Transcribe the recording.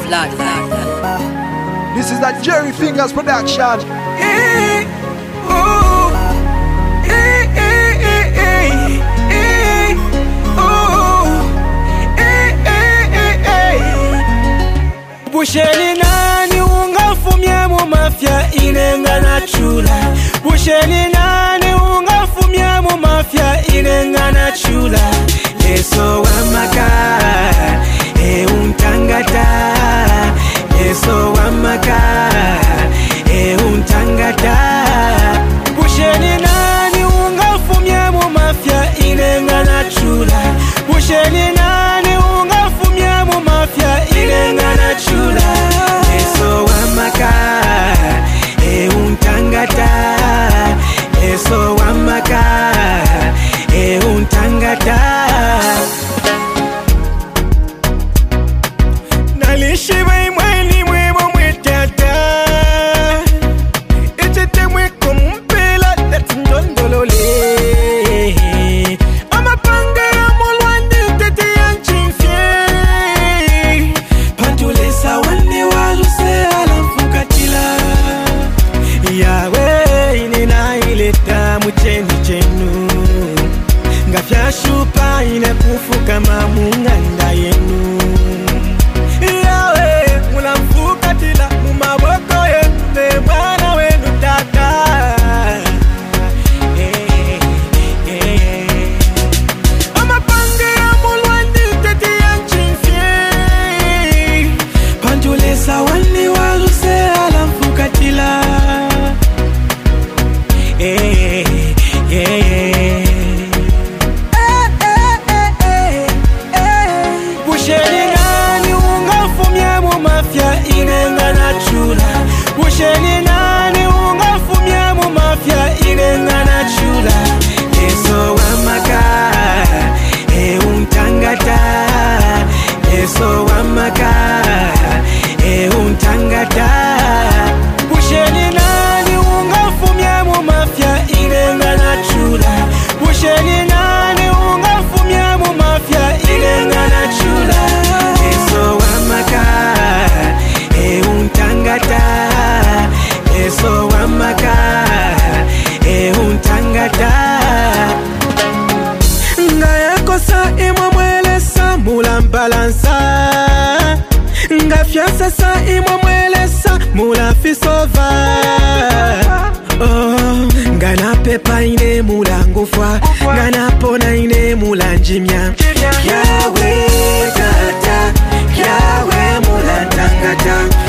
Vlad. This is that Jerry Fingers production. Busheni nani ungafumye mu mafia inenga na chula. Busheni nani ungafumye mu mafia inenga na chula. Yeso wa maka untangata. Yeso wa maka untangata. Busheni nani ungafumye mu mafia inenga na chula. Busheni nani ungafumye mu mafia inenga na chula. Yeso wa maka untangata. Yeso wa maka untangata. Nalishiba imweni mwemo mwetata. Ichete mweko mpela tatindondolole. Amapanga ya mulwandi tete yanchimfye. Pantulesa wande waluse alamfukatila. Yawe inena ileta mucheni chenu. Ngafya shupa inekufuka mamunganda yenu. Yawe mulamfukatila mumaboko yenu mwana wenu tata. Amapanga ya mulwandi tete yanchimfye. Pantulesa wandi waluse alamfukatila. Busheni nani ungafumye mu mafia inenga na chula. Busheni nani ungafumye mu mafia inenga na chula. Yeso wa maka untangata. Yeso wa maka untangata. Busheni nani ungafumye mu mafia inenga na chula. Busheni nani ungafumye mu mafia inenga na chula. Yeso wa maka untangata. Yeso wa maka untangata. Ngaya kosa imwa mwelesa mulambalansa. Ngafyasa sa imwa mwelesa mulafisova. Ngana pepa ine mulangufwa. Ngana pona ine mulanjimya. Yawe tata, Yawe mulantangata.